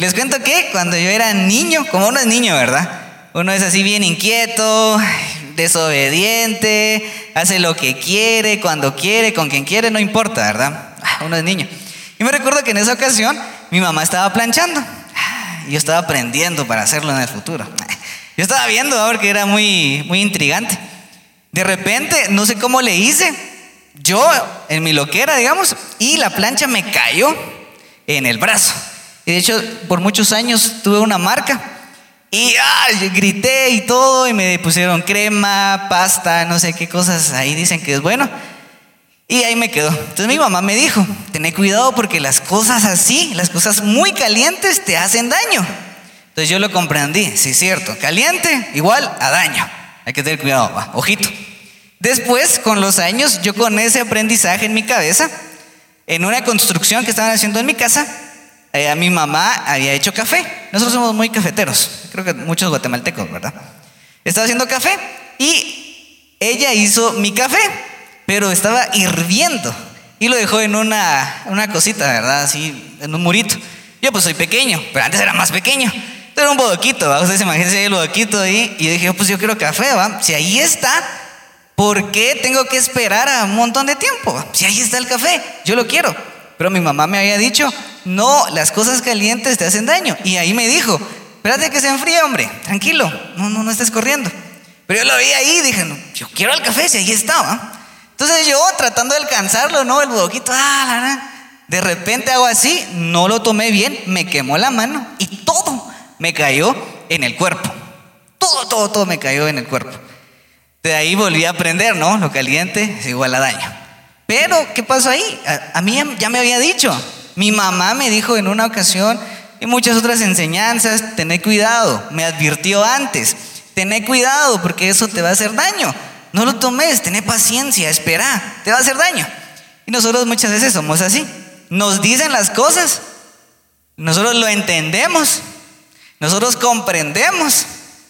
Les cuento que cuando yo era niño, como uno es niño, ¿verdad? Uno es así bien inquieto, desobediente, hace lo que quiere, cuando quiere, con quien quiere, no importa, ¿verdad? Uno es niño. Y me recuerdo que en esa ocasión mi mamá estaba planchando y yo estaba aprendiendo para hacerlo en el futuro. Yo estaba viendo, ¿no? Porque era muy intrigante. De repente, no sé cómo le hice, yo en mi loquera, digamos, y la plancha me cayó en el brazo. Y de hecho, por muchos años tuve una marca. Y grité y todo, y me pusieron crema, pasta, no sé qué cosas ahí dicen que es bueno. Y ahí me quedó. Entonces mi mamá me dijo, ten cuidado porque las cosas así, las cosas muy calientes te hacen daño. Entonces yo lo comprendí, sí es cierto, caliente igual a daño. Hay que tener cuidado, ojito. Después, con los años, yo con ese aprendizaje en mi cabeza, en una construcción que estaban haciendo en mi casa, a mi mamá había hecho café. Nosotros somos muy cafeteros, creo que muchos guatemaltecos, ¿verdad? Estaba haciendo café y ella hizo mi café, pero estaba hirviendo y lo dejó en una cosita, ¿verdad? Así, en un murito. Yo pues soy pequeño, pero antes era más pequeño. Entonces era un bodoquito, ¿va? Ustedes imagínense ahí el bodoquito ahí. Y yo dije, pues yo quiero café, ¿va? Si ahí está, ¿por qué tengo que esperar a un montón de tiempo? Si ahí está el café, yo lo quiero. Pero mi mamá me había dicho, no, las cosas calientes te hacen daño. Y ahí me dijo, espérate que se enfríe, hombre, tranquilo, no estés corriendo. Pero yo lo vi ahí y dije, no, yo quiero el café, si ahí estaba. Entonces yo tratando de alcanzarlo, ¿no? El bodoquito, de repente hago así, no lo tomé bien, me quemó la mano y todo me cayó en el cuerpo. Todo me cayó en el cuerpo. De ahí volví a aprender, ¿no? Lo caliente es igual a daño. Pero, ¿qué pasó ahí? A mí ya me había dicho. Mi mamá me dijo en una ocasión y muchas otras enseñanzas, tené cuidado. Me advirtió antes, tené cuidado porque eso te va a hacer daño. No lo tomes, tené paciencia, espera, te va a hacer daño. Y nosotros muchas veces somos así. Nos dicen las cosas, nosotros lo entendemos, nosotros comprendemos,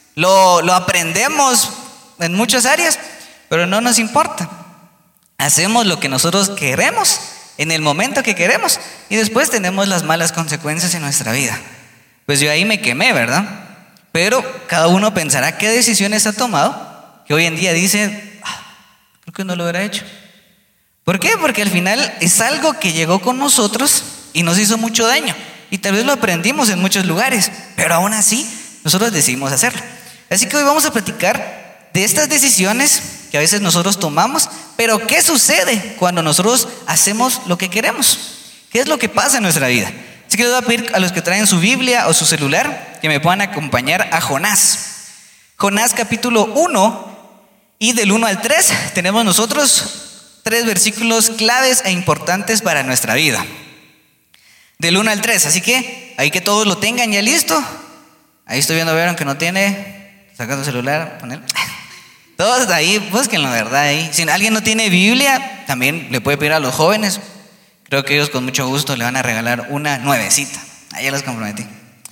lo aprendemos en muchas áreas, pero no nos importa. Hacemos lo que nosotros queremos en el momento que queremos y después tenemos las malas consecuencias en nuestra vida. Pues yo ahí me quemé, ¿verdad? Pero cada uno pensará qué decisiones ha tomado que hoy en día dice, ¿por qué no lo hubiera hecho? ¿Por qué? Porque al final es algo que llegó con nosotros y nos hizo mucho daño y tal vez lo aprendimos en muchos lugares, pero aún así nosotros decidimos hacerlo. Así que hoy vamos a platicar de estas decisiones que a veces nosotros tomamos, pero ¿qué sucede cuando nosotros hacemos lo que queremos? ¿Qué es lo que pasa en nuestra vida? Así que les voy a pedir a los que traen su Biblia o su celular que me puedan acompañar a Jonás. Jonás capítulo 1 y del 1 al 3 tenemos nosotros 3 versículos claves e importantes para nuestra vida. Del 1 al 3, así que ahí que todos lo tengan ya listo. Ahí estoy viendo a ver, aunque no tiene, sacando el celular, poner. Todos ahí, búsquenlo, ¿verdad? Ahí. Si alguien no tiene Biblia, también le puede pedir a los jóvenes. Creo que ellos con mucho gusto le van a regalar una nuevecita. Ahí ya los comprometí.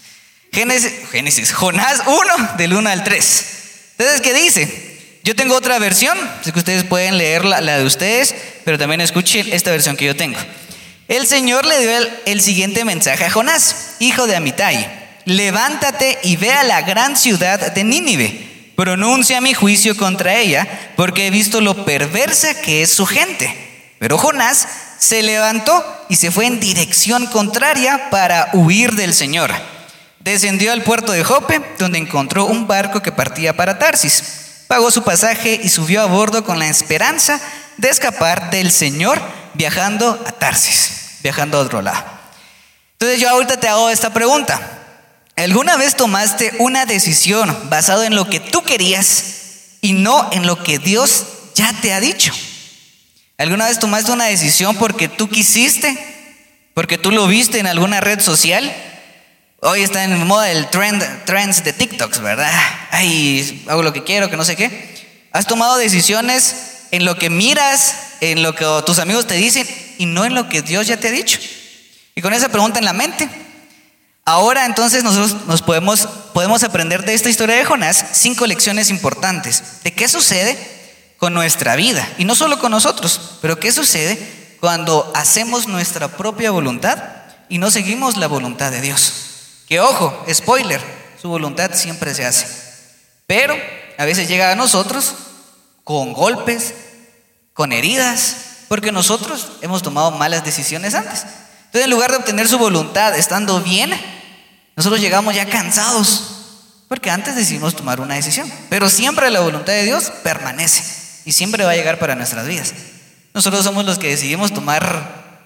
Jonás 1, del 1 al 3. Entonces, ¿qué dice? Yo tengo otra versión, así que ustedes pueden leer la de ustedes, pero también escuchen esta versión que yo tengo. El Señor le dio el siguiente mensaje a Jonás, hijo de Amitai: levántate y ve a la gran ciudad de Nínive. Pronuncia mi juicio contra ella, porque he visto lo perversa que es su gente. Pero Jonás se levantó y se fue en dirección contraria para huir del Señor. Descendió al puerto de Jope, donde encontró un barco que partía para Tarsis. Pagó su pasaje y subió a bordo con la esperanza de escapar del Señor, viajando a Tarsis, viajando a otro lado. Entonces yo ahorita te hago esta pregunta. ¿Alguna vez tomaste una decisión basada en lo que tú querías y no en lo que Dios ya te ha dicho? ¿Alguna vez tomaste una decisión porque tú quisiste? ¿Porque tú lo viste en alguna red social? Hoy está en moda el trends de TikToks, ¿verdad? Ay, hago lo que quiero, que no sé qué. ¿Has tomado decisiones en lo que miras, en lo que tus amigos te dicen y no en lo que Dios ya te ha dicho? Y con esa pregunta en la mente, ahora entonces nosotros nos podemos aprender de esta historia de Jonás 5 lecciones importantes de qué sucede con nuestra vida, y no solo con nosotros, pero qué sucede cuando hacemos nuestra propia voluntad y no seguimos la voluntad de Dios. Que ojo, spoiler, su voluntad siempre se hace. Pero a veces llega a nosotros con golpes, con heridas, porque nosotros hemos tomado malas decisiones antes. Entonces, en lugar de obtener su voluntad estando bien, nosotros llegamos ya cansados, porque antes decidimos tomar una decisión. Pero siempre la voluntad de Dios permanece y siempre va a llegar para nuestras vidas. Nosotros somos los que decidimos tomar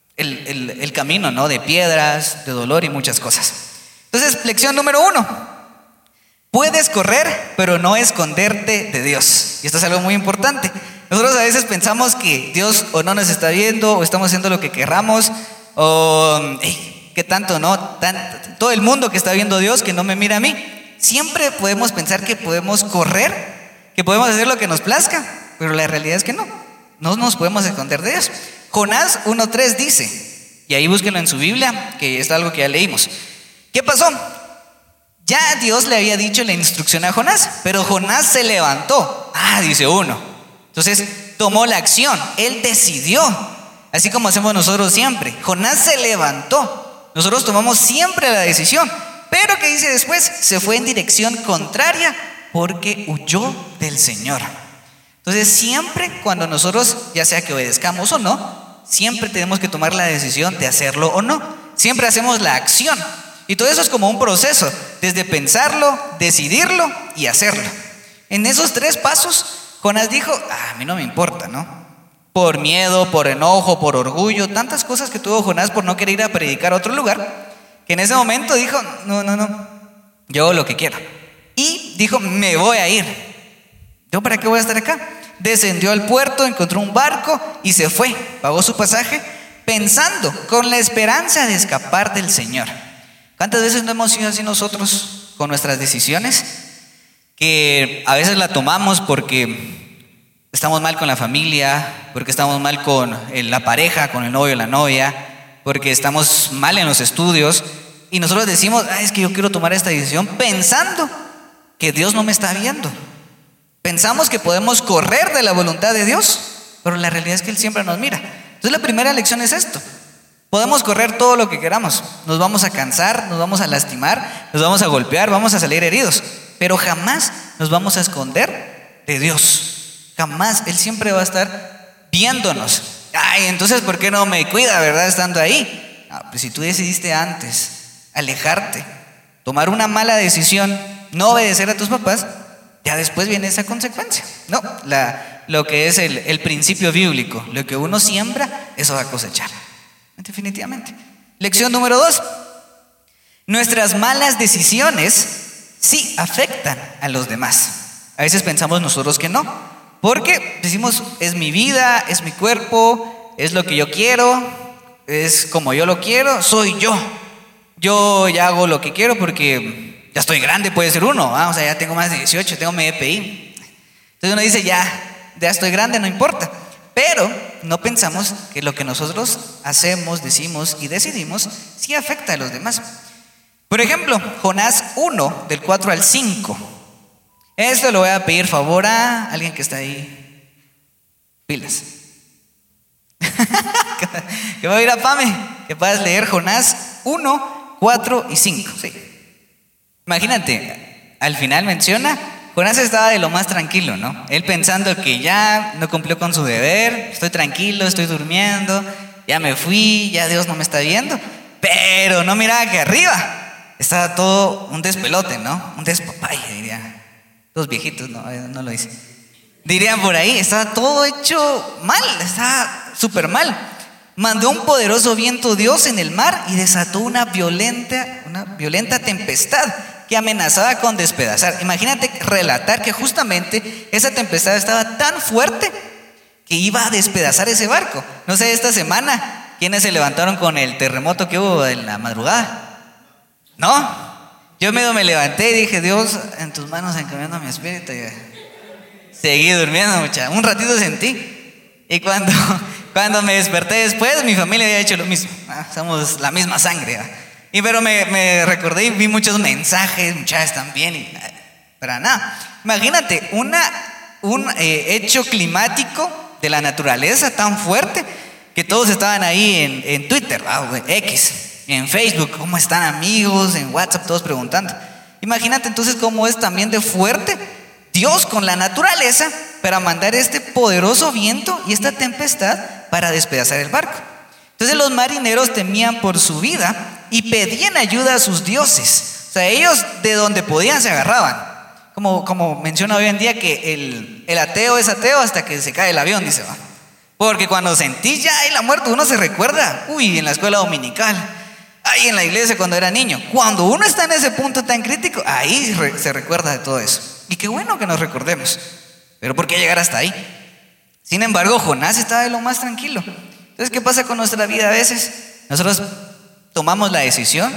el camino, ¿no? De piedras, de dolor y muchas cosas. Entonces, lección número 1. Puedes correr, pero no esconderte de Dios. Y esto es algo muy importante. Nosotros a veces pensamos que Dios o no nos está viendo, o estamos haciendo lo que querramos, o ¿qué tanto, no? Todo el mundo que está viendo a Dios que no me mira a mí. Siempre podemos pensar que podemos correr, que podemos hacer lo que nos plazca, pero la realidad es que no. No nos podemos esconder de Dios. Jonás 1:3 dice, y ahí búsquenlo en su Biblia, que es algo que ya leímos. ¿Qué pasó? Ya Dios le había dicho la instrucción a Jonás, pero Jonás se levantó. Dice 1. Entonces tomó la acción, él decidió, así como hacemos nosotros siempre. Jonás se levantó, nosotros tomamos siempre la decisión, pero ¿qué dice después? Se fue en dirección contraria porque huyó del Señor. Entonces siempre cuando nosotros, ya sea que obedezcamos o no, siempre tenemos que tomar la decisión de hacerlo o no. Siempre hacemos la acción. Y todo eso es como un proceso, desde pensarlo, decidirlo y hacerlo. En esos 3 pasos, Jonás dijo, a mí no me importa, ¿no? Por miedo, por enojo, por orgullo, tantas cosas que tuvo Jonás por no querer ir a predicar a otro lugar, que en ese momento dijo, no, yo hago lo que quiero. Y dijo, me voy a ir. ¿Yo para qué voy a estar acá? Descendió al puerto, encontró un barco y se fue, pagó su pasaje, pensando, con la esperanza de escapar del Señor. ¿Cuántas veces no hemos sido así nosotros con nuestras decisiones? Que a veces la tomamos porque estamos mal con la familia, porque estamos mal con la pareja, con el novio o la novia, porque estamos mal en los estudios, y nosotros decimos, es que yo quiero tomar esta decisión pensando que Dios no me está viendo. Pensamos que podemos correr de la voluntad de Dios, pero la realidad es que Él siempre nos mira. Entonces la primera lección es esto. Podemos correr todo lo que queramos, nos vamos a cansar, nos vamos a lastimar, nos vamos a golpear, vamos a salir heridos, pero jamás nos vamos a esconder de Dios. Jamás. Él siempre va a estar viéndonos. Entonces ¿por qué no me cuida, verdad, estando ahí? Pues si tú decidiste antes alejarte, tomar una mala decisión, no obedecer a tus papás, ya después viene esa consecuencia. No, lo que es el principio bíblico, lo que uno siembra, eso va a cosechar. Definitivamente. Lección número 2. Nuestras malas decisiones sí afectan a los demás. A veces pensamos nosotros que no, porque decimos, es mi vida, es mi cuerpo, es lo que yo quiero, es como yo lo quiero, soy yo. Yo ya hago lo que quiero porque ya estoy grande, puede ser uno, o sea, ya tengo más de 18, tengo mi EPI. Entonces uno dice, ya estoy grande, no importa. Pero no pensamos que lo que nosotros hacemos, decimos y decidimos sí afecta a los demás. Por ejemplo, Jonás 1, del 4 al 5. Esto lo voy a pedir favor a alguien que está ahí. Pilas. Que va a ir a Pame, que puedas leer Jonás 1, 4 y 5. Sí. Imagínate, al final menciona, Jonás estaba de lo más tranquilo, ¿no? Él pensando que ya no cumplió con su deber, estoy tranquilo, estoy durmiendo, ya me fui, ya Dios no me está viendo. Pero no miraba que arriba estaba todo un despelote, ¿no? Un despapalle, diría. Los viejitos no lo dicen. Dirían por ahí, estaba todo hecho mal, estaba súper mal. Mandó un poderoso viento Dios en el mar y desató una violenta tempestad que amenazaba con despedazar. Imagínate relatar que justamente esa tempestad estaba tan fuerte que iba a despedazar ese barco. No sé, esta semana, ¿quiénes se levantaron con el terremoto que hubo en la madrugada? ¿No? Yo medio me levanté y dije, Dios, en tus manos encomiendo mi espíritu. Y seguí durmiendo, muchacha. Un ratito sentí. Y cuando me desperté después, mi familia había hecho lo mismo. Somos la misma sangre. Pero me recordé y vi muchos mensajes, muchachas también. Para nada. Imagínate, un hecho climático de la naturaleza tan fuerte que todos estaban ahí en Twitter, X. en Facebook, cómo están amigos, en WhatsApp, todos preguntando. Imagínate entonces cómo es también de fuerte Dios con la naturaleza para mandar este poderoso viento y esta tempestad para despedazar el barco. Entonces los marineros temían por su vida y pedían ayuda a sus dioses. O sea, ellos de donde podían se agarraban. Como menciona hoy en día que el ateo es ateo hasta que se cae el avión, dice. Porque cuando sentís ya la muerte, uno se recuerda, en la escuela dominical, en la iglesia cuando era niño. Cuando uno está en ese punto tan crítico, ahí se recuerda de todo eso. Y qué bueno que nos recordemos. Pero ¿por qué llegar hasta ahí? Sin embargo, Jonás estaba de lo más tranquilo. Entonces, ¿qué pasa con nuestra vida a veces? Nosotros tomamos la decisión,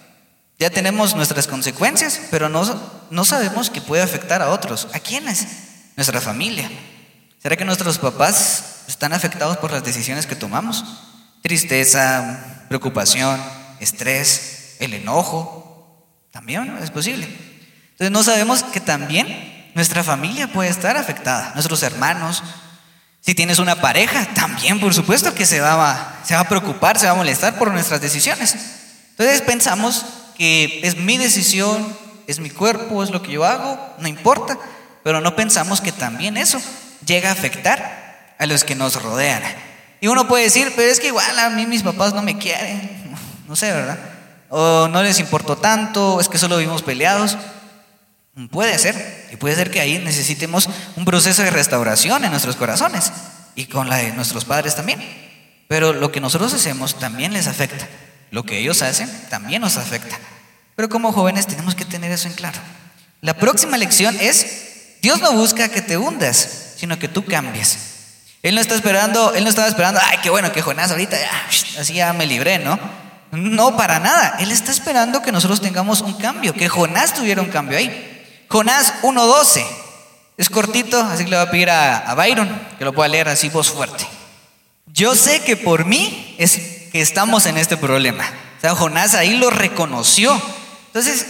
ya tenemos nuestras consecuencias, pero no sabemos que puede afectar a otros. ¿A quiénes? Nuestra familia. ¿Será que nuestros papás están afectados por las decisiones que tomamos? Tristeza, preocupación, estrés, el enojo. También es posible. Entonces no sabemos que también nuestra familia puede estar afectada, nuestros hermanos. Si tienes una pareja, también por supuesto que se va a preocupar, se va a molestar por nuestras decisiones. Entonces pensamos que es mi decisión, es mi cuerpo, es lo que yo hago, no importa. Pero no pensamos que también eso llega a afectar a los que nos rodean. Y uno puede decir, pero es que igual a mí mis papás no me quieren, no sé, ¿verdad? O no les importó tanto, es que solo vivimos peleados. Puede ser, y puede ser que ahí necesitemos un proceso de restauración en nuestros corazones y con la de nuestros padres también. Pero lo que nosotros hacemos también les afecta, lo que ellos hacen también nos afecta. Pero como jóvenes tenemos que tener eso en claro. La próxima lección es: Dios no busca que te hundas, sino que tú cambies. Él no estaba esperando, ay, qué bueno que Jonás ahorita así ya me libré, ¿no? No, para nada. Él está esperando que nosotros tengamos un cambio, que Jonás tuviera un cambio ahí. Jonás 1:12, es cortito, así que le voy a pedir a Byron que lo pueda leer así voz fuerte. Yo sé que por mí es que estamos en este problema. O sea, Jonás ahí lo reconoció. Entonces,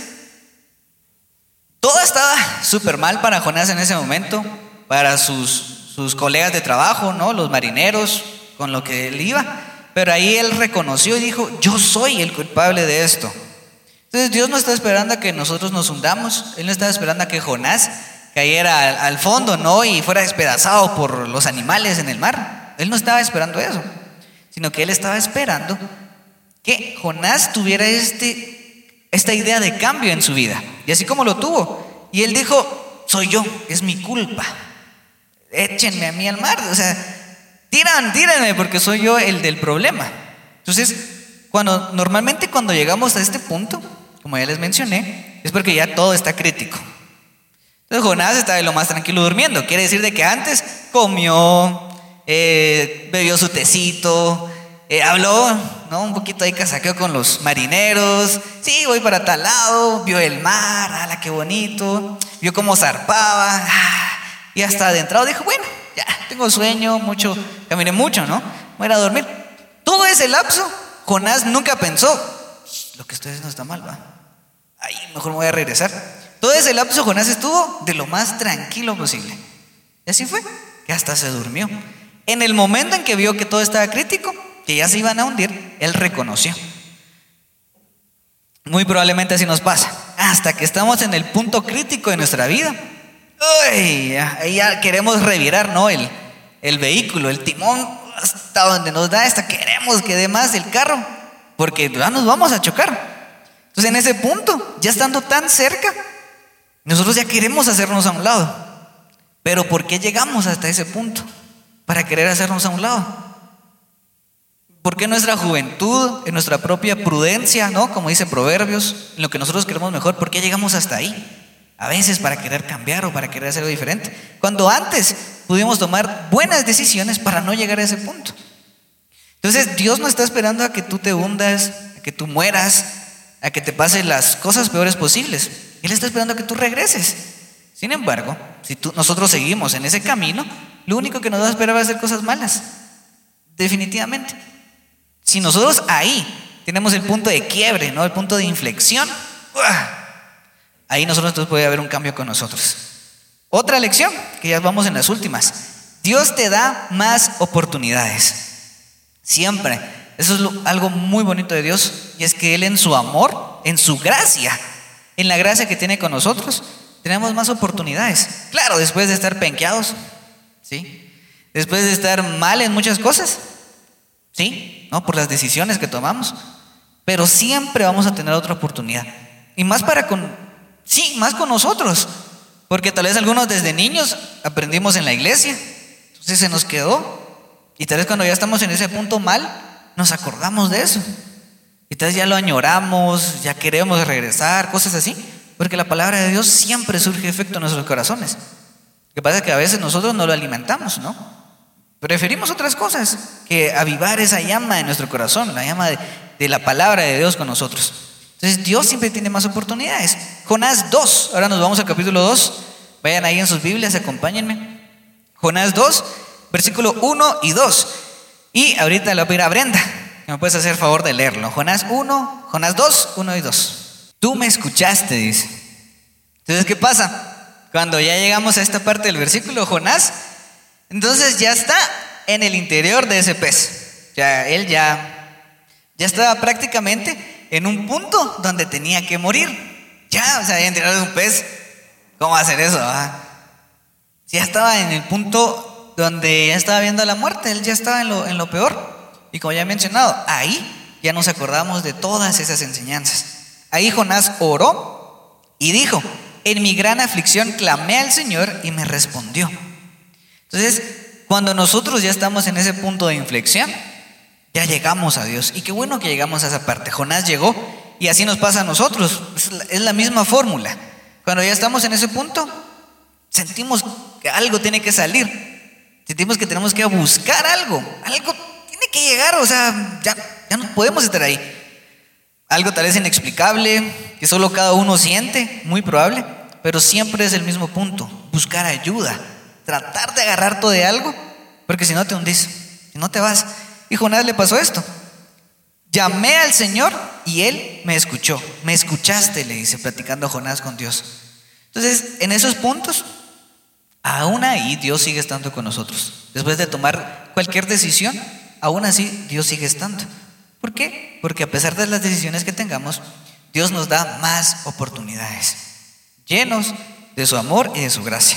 todo estaba súper mal para Jonás en ese momento, para sus colegas de trabajo, ¿no? Los marineros, con lo que él iba. Pero ahí él reconoció y dijo: yo soy el culpable de esto. Entonces Dios no está esperando a que nosotros nos hundamos. Él no estaba esperando a que Jonás cayera al fondo, ¿no? Y fuera despedazado por los animales en el mar. Él no estaba esperando eso, sino que él estaba esperando que Jonás tuviera esta idea de cambio en su vida. Y así como lo tuvo. Y él dijo: soy yo, es mi culpa. Échenme a mí al mar. O sea, tírenme porque soy yo el del problema. Entonces, normalmente cuando llegamos a este punto, como ya les mencioné, es porque ya todo está crítico. Entonces Jonás está de lo más tranquilo durmiendo. Quiere decir de que antes comió, bebió su tecito, habló, ¿no? Un poquito ahí casaqueó con los marineros. Sí, voy para tal lado. Vio el mar, ¡ala, qué bonito! Vio cómo zarpaba, y hasta adentrado dijo: bueno, ya tengo sueño, caminé mucho, ¿no? Voy a ir a dormir. Todo ese lapso Jonás nunca pensó: lo que estoy haciendo está mal, ¿va? Ay, mejor me voy a regresar. Todo ese lapso Jonás estuvo de lo más tranquilo posible. Y así fue, que hasta se durmió. En el momento en que vio que todo estaba crítico, que ya se iban a hundir, él reconoció. Muy probablemente así nos pasa. Hasta que estamos en el punto crítico de nuestra vida, ahí ya queremos revirar, ¿no? El vehículo, el timón, hasta donde nos da, hasta queremos que dé más el carro, porque ya nos vamos a chocar. Entonces en ese punto, ya estando tan cerca, nosotros ya queremos hacernos a un lado. Pero ¿por qué llegamos hasta ese punto para querer hacernos a un lado? ¿Por qué en nuestra juventud, en nuestra propia prudencia, ¿no? Como dice Proverbios, en lo que nosotros queremos mejor, ¿por qué llegamos hasta ahí? A veces para querer cambiar o para querer hacer algo diferente, cuando antes pudimos tomar buenas decisiones para no llegar a ese punto. Entonces Dios no está esperando a que tú te hundas, a que tú mueras, a que te pasen las cosas peores posibles. Él está esperando a que tú regreses. Sin embargo, si nosotros seguimos en ese camino, lo único que nos va a esperar va a ser cosas malas. Definitivamente. Si nosotros ahí tenemos el punto de quiebre, ¿no? El punto de inflexión, ahí nosotros puede haber un cambio con nosotros. Otra lección, que ya vamos en las últimas: Dios te da más oportunidades. Siempre Eso es algo muy bonito de Dios, y es que Él en su amor, en su gracia, en la gracia que tiene con nosotros, tenemos más oportunidades. Claro, después de estar penqueados, ¿sí? Después de estar mal en muchas cosas, ¿sí? ¿No? Por las decisiones que tomamos. Pero siempre vamos a tener otra oportunidad. Y más más con nosotros. Porque tal vez algunos desde niños aprendimos en la iglesia, entonces se nos quedó. Y tal vez cuando ya estamos en ese punto mal, nos acordamos de eso. Y tal vez ya lo añoramos, ya queremos regresar, cosas así. Porque la palabra de Dios siempre surge efecto en nuestros corazones. Lo que pasa es que a veces nosotros no lo alimentamos, ¿no? Preferimos otras cosas que avivar esa llama en nuestro corazón, la llama de la palabra de Dios con nosotros. Entonces Dios siempre tiene más oportunidades. Jonás 2, ahora nos vamos al capítulo 2. Vayan ahí en sus Biblias, acompáñenme. Jonás 2, versículo 1 y 2. Y ahorita le voy a pedir a Brenda que me puedes hacer favor de leerlo. Jonás 2, 1 y 2. Tú me escuchaste, dice. Entonces, ¿qué pasa? Cuando ya llegamos a esta parte del versículo, Jonás, entonces ya está en el interior de ese pez. Él ya estaba prácticamente en un punto donde tenía que morir. Ya, o sea, interior de un pez, ¿cómo va a hacer eso? Ya estaba en el punto donde ya estaba viendo la muerte. Él ya estaba en lo peor. Y como ya he mencionado, ahí ya nos acordamos de todas esas enseñanzas. Ahí Jonás oró y dijo: en mi gran aflicción clamé al Señor y me respondió. Entonces, cuando nosotros ya estamos en ese punto de inflexión, ya llegamos a Dios. Y qué bueno que llegamos a esa parte. Jonás llegó, y así nos pasa a nosotros. Es la misma fórmula. Cuando ya estamos en ese punto, sentimos que algo tiene que salir. Sentimos que tenemos que buscar algo. Algo tiene que llegar, o sea, ya no podemos estar ahí. Algo tal vez inexplicable, que solo cada uno siente, muy probable, pero siempre es el mismo punto: buscar ayuda, tratar de agarrarte de algo, porque si no te hundís, si no te vas. Y Jonás le pasó esto: llamé al Señor y Él me escuchó. Me escuchaste, le dice, platicando Jonás con Dios. Entonces, en esos puntos, aún ahí Dios sigue estando con nosotros. Después de tomar cualquier decisión, aún así Dios sigue estando. ¿Por qué? Porque a pesar de las decisiones que tengamos, Dios nos da más oportunidades, llenos de su amor y de su gracia.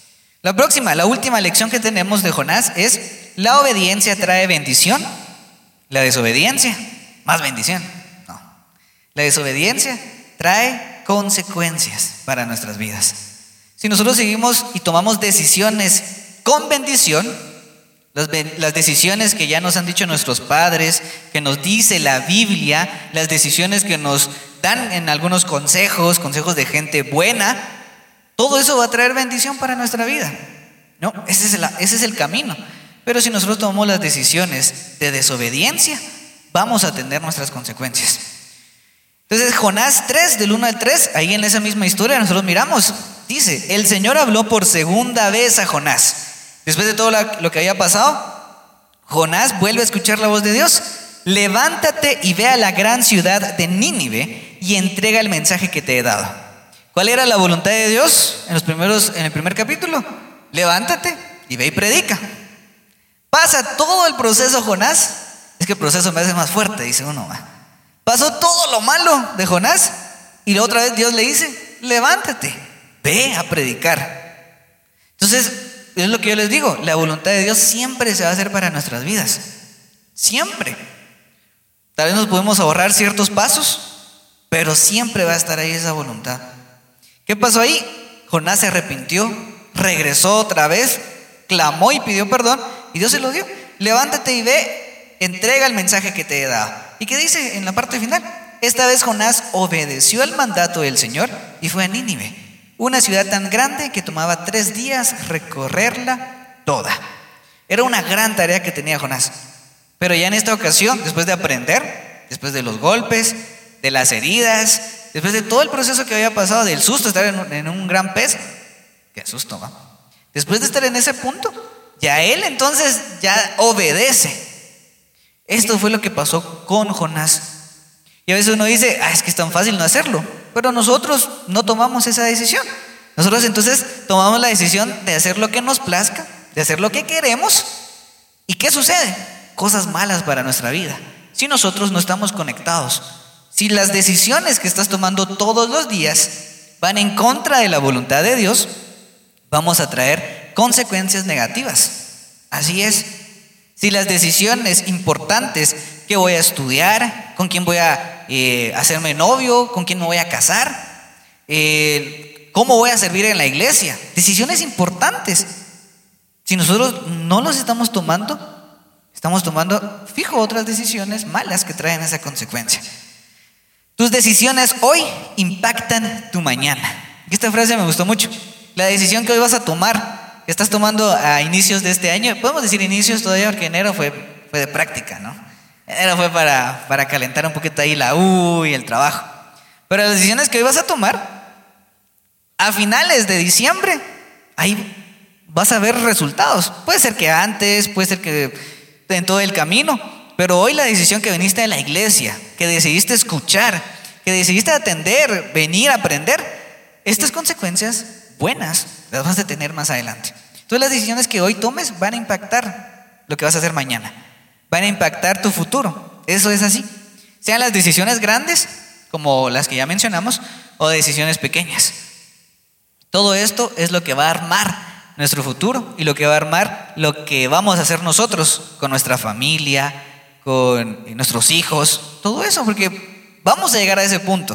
La última lección que tenemos de Jonás es: la obediencia trae bendición, la desobediencia, más bendición. No, la desobediencia trae consecuencias para nuestras vidas. Si nosotros seguimos y tomamos decisiones con bendición, las decisiones que ya nos han dicho nuestros padres, que nos dice la Biblia, las decisiones que nos dan en algunos consejos de gente buena, todo eso va a traer bendición para nuestra vida, ¿no? Ese es el camino. Pero si nosotros tomamos las decisiones de desobediencia, vamos a tener nuestras consecuencias. Entonces, Jonás 3, del 1 al 3, ahí en esa misma historia nosotros miramos, dice: el Señor habló por segunda vez a Jonás. Después de todo lo que había pasado, Jonás vuelve a escuchar la voz de Dios: levántate y ve a la gran ciudad de Nínive y entrega el mensaje que te he dado. ¿Cuál era la voluntad de Dios en el primer capítulo? Levántate y ve y predica. Pasa todo el proceso Jonás. Es que el proceso me hace más fuerte, dice uno. Pasó todo lo malo de Jonás y la otra vez Dios le dice: levántate, ve a predicar. Entonces, es lo que yo les digo: la voluntad de Dios siempre se va a hacer para nuestras vidas. Siempre. Tal vez nos podemos ahorrar ciertos pasos, pero siempre va a estar ahí esa voluntad. ¿Qué pasó ahí? Jonás se arrepintió, regresó otra vez, clamó y pidió perdón, y Dios se lo dio. Levántate y ve, entrega el mensaje que te he dado. ¿Y qué dice en la parte final? Esta vez Jonás obedeció el mandato del Señor y fue a Nínive, una ciudad tan grande que tomaba 3 días recorrerla toda. Era una gran tarea que tenía Jonás. Pero ya en esta ocasión, después de aprender, después de los golpes, de las heridas, después de todo el proceso que había pasado, del susto, estar en un gran pez, qué susto, ¿va? Después de estar en ese punto, ya él entonces ya obedece. Esto fue lo que pasó con Jonás. Y a veces uno dice: es que es tan fácil no hacerlo. Pero nosotros no tomamos esa decisión. Nosotros entonces tomamos la decisión de hacer lo que nos plazca, de hacer lo que queremos. ¿Y qué sucede? Cosas malas para nuestra vida. si nosotros no estamos conectados. Si las decisiones que estás tomando todos los días van en contra de la voluntad de Dios, vamos a traer consecuencias negativas. Así es. Si las decisiones importantes, que voy a estudiar, con quién voy a hacerme novio, con quién me voy a casar, cómo voy a servir en la iglesia, decisiones importantes, si nosotros no los estamos tomando fijo otras decisiones malas que traen esa consecuencia. Tus decisiones hoy impactan tu mañana. Y esta frase me gustó mucho. La decisión que hoy vas a tomar, que estás tomando a inicios de este año, podemos decir inicios todavía porque enero fue de práctica, ¿no? Enero fue para calentar un poquito ahí la U y el trabajo. Pero las decisiones que hoy vas a tomar, a finales de diciembre, ahí vas a ver resultados. Puede ser que antes, puede ser que en todo el camino, pero hoy la decisión que viniste de la iglesia, que decidiste escuchar, que decidiste atender, venir a aprender, estas consecuencias buenas las vas a tener más adelante. Entonces las decisiones que hoy tomes van a impactar lo que vas a hacer mañana, van a impactar tu futuro. Eso es así. Sean las decisiones grandes, como las que ya mencionamos, o decisiones pequeñas. Todo esto es lo que va a armar nuestro futuro y lo que va a armar lo que vamos a hacer nosotros con nuestra familia, con nuestros hijos, todo eso, porque vamos a llegar a ese punto.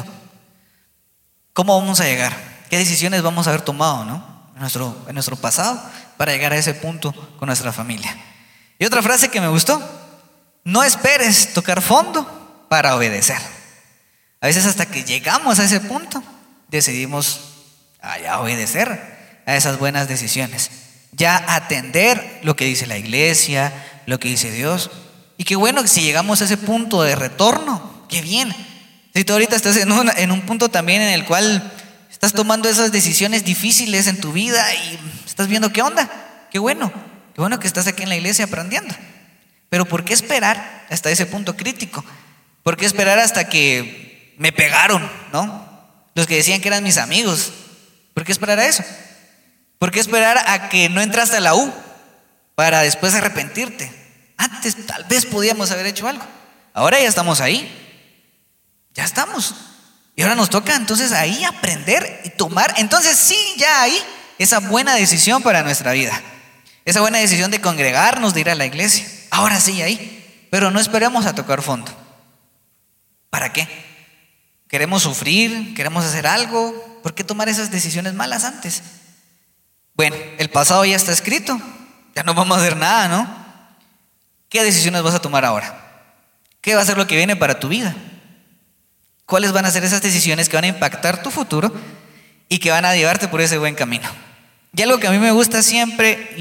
¿Cómo vamos a llegar? ¿Qué decisiones vamos a haber tomado, ¿no? en nuestro pasado para llegar a ese punto con nuestra familia? Y otra frase que me gustó: no esperes tocar fondo para obedecer. A veces hasta que llegamos a ese punto decidimos ya obedecer a esas buenas decisiones, ya atender lo que dice la iglesia, lo que dice Dios. Y qué bueno que si llegamos a ese punto de retorno, qué bien. Si tú ahorita estás en un punto también en el cual estás tomando esas decisiones difíciles en tu vida y estás viendo qué onda, qué bueno que estás aquí en la iglesia aprendiendo. Pero ¿por qué esperar hasta ese punto crítico? ¿Por qué esperar hasta que me pegaron, ¿no? Los que decían que eran mis amigos, ¿por qué esperar a eso? ¿Por qué esperar a que no entraste a la U para después arrepentirte? Antes tal vez podíamos haber hecho algo. Ahora ya estamos ahí. Ya estamos. Y ahora nos toca entonces ahí aprender y tomar. Entonces sí, ya ahí esa buena decisión para nuestra vida. Esa buena decisión de congregarnos, de ir a la iglesia. Ahora sí, ahí. Pero no esperemos a tocar fondo. ¿Para qué? ¿Queremos sufrir? ¿Queremos hacer algo? ¿Por qué tomar esas decisiones malas antes? Bueno, el pasado ya está escrito, ya no vamos a hacer nada, ¿no? ¿Qué decisiones vas a tomar ahora? ¿Qué va a ser lo que viene para tu vida? ¿Cuáles van a ser esas decisiones que van a impactar tu futuro y que van a llevarte por ese buen camino? Y algo que a mí me gusta siempre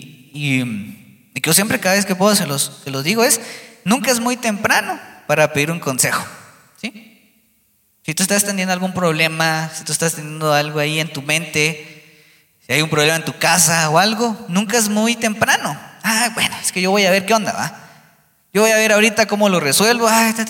y que yo siempre cada vez que puedo se los digo es: nunca es muy temprano para pedir un consejo, ¿sí? Si tú estás teniendo algún problema, si tú estás teniendo algo ahí en tu mente, si hay un problema en tu casa o algo, nunca es muy temprano. Bueno, es que yo voy a ver qué onda, ¿va? Yo voy a ver ahorita cómo lo resuelvo.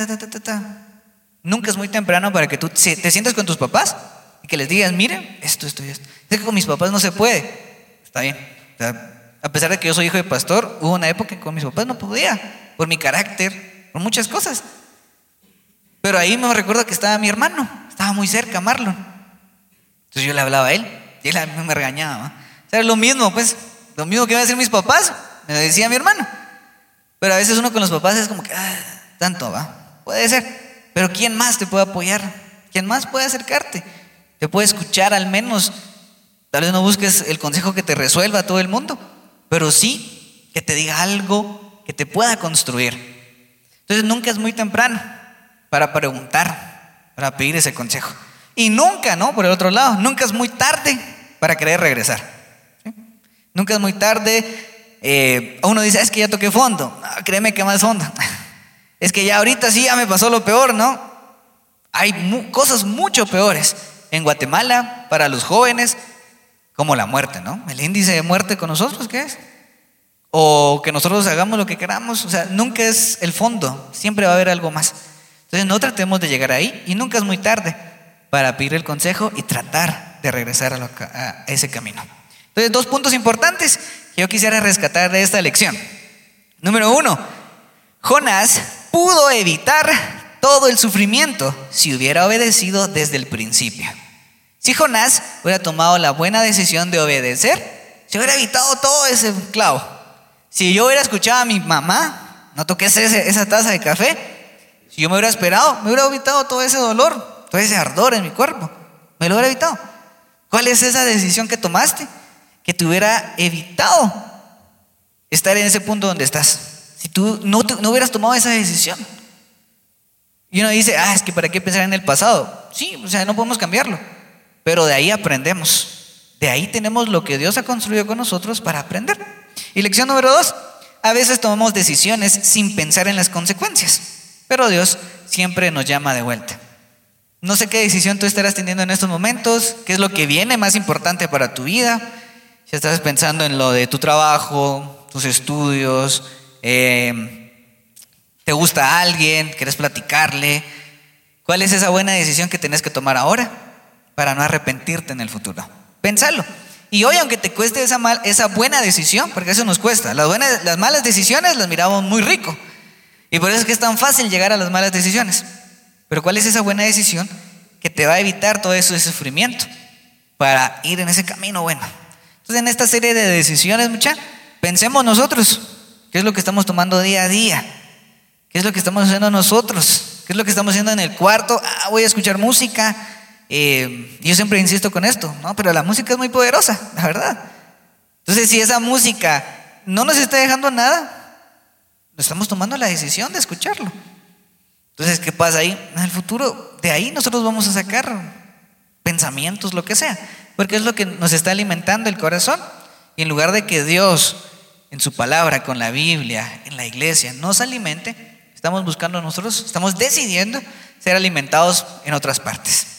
Nunca es muy temprano para que tú te sientes con tus papás y que les digas: miren, esto. Es que con mis papás no se puede. Está bien. O sea, a pesar de que yo soy hijo de pastor, hubo una época que con mis papás no podía, por mi carácter, por muchas cosas. Pero ahí me recuerdo que estaba mi hermano, estaba muy cerca, Marlon. Entonces yo le hablaba a él. Y él a mí me regañaba. O sea, lo mismo que iban a decir mis papás, me decía mi hermano. Pero a veces uno con los papás es como que, tanto, ¿va? Puede ser. Pero ¿quién más te puede apoyar? ¿Quién más puede acercarte? Te puede escuchar al menos. Tal vez no busques el consejo que te resuelva a todo el mundo, pero sí que te diga algo que te pueda construir. Entonces nunca es muy temprano para preguntar, para pedir ese consejo. Y nunca, ¿no? Por el otro lado, nunca es muy tarde para querer regresar, ¿sí? Nunca es muy tarde. Uno dice: es que ya toqué fondo. No, créeme que más fondo. Es que ya ahorita sí ya me pasó lo peor, ¿no? Hay cosas mucho peores en Guatemala para los jóvenes, como la muerte, ¿no? El índice de muerte con nosotros, ¿qué es? O que nosotros hagamos lo que queramos. O sea, nunca es el fondo, siempre va a haber algo más. Entonces no tratemos de llegar ahí, y nunca es muy tarde para pedir el consejo y tratar de regresar a ese camino. Entonces, 2 puntos importantes que yo quisiera rescatar de esta lección. Número 1, Jonás pudo evitar todo el sufrimiento si hubiera obedecido desde el principio. Si Jonás hubiera tomado la buena decisión de obedecer, se hubiera evitado todo ese clavo. Si yo hubiera escuchado a mi mamá, no toques esa taza de café, si yo me hubiera esperado, me hubiera evitado todo ese dolor, todo ese ardor en mi cuerpo. Me lo hubiera evitado. ¿Cuál es esa decisión que tomaste? Que te hubiera evitado estar en ese punto donde estás. Si tú no hubieras tomado esa decisión. Y uno dice, es que ¿para qué pensar en el pasado? Sí, o sea, no podemos cambiarlo. Pero de ahí aprendemos. De ahí tenemos lo que Dios ha construido con nosotros para aprender. Y lección número 2. A veces tomamos decisiones sin pensar en las consecuencias. Pero Dios siempre nos llama de vuelta. No sé qué decisión tú estarás teniendo en estos momentos. ¿Qué es lo que viene más importante para tu vida? Si estás pensando en lo de tu trabajo, tus estudios, te gusta alguien, quieres platicarle. ¿Cuál es esa buena decisión que tenés que tomar ahora para no arrepentirte en el futuro? Pensalo. Y hoy, aunque te cueste esa buena decisión, porque eso nos cuesta, las malas decisiones las miramos muy rico. Y por eso es que es tan fácil llegar a las malas decisiones. Pero ¿cuál es esa buena decisión que te va a evitar todo ese sufrimiento para ir en ese camino bueno? Entonces, en esta serie de decisiones, pensemos nosotros. ¿Qué es lo que estamos tomando día a día? ¿Qué es lo que estamos haciendo nosotros? ¿Qué es lo que estamos haciendo en el cuarto? Voy a escuchar música. Yo siempre insisto con esto, ¿no? Pero la música es muy poderosa, la verdad. Entonces, si esa música no nos está dejando nada, no estamos tomando la decisión de escucharlo. Entonces, ¿qué pasa ahí? En el futuro, de ahí nosotros vamos a sacar pensamientos, lo que sea, porque es lo que nos está alimentando el corazón. Y en lugar de que Dios, en su palabra, con la Biblia, en la iglesia, nos alimente, estamos buscando nosotros, estamos decidiendo ser alimentados en otras partes.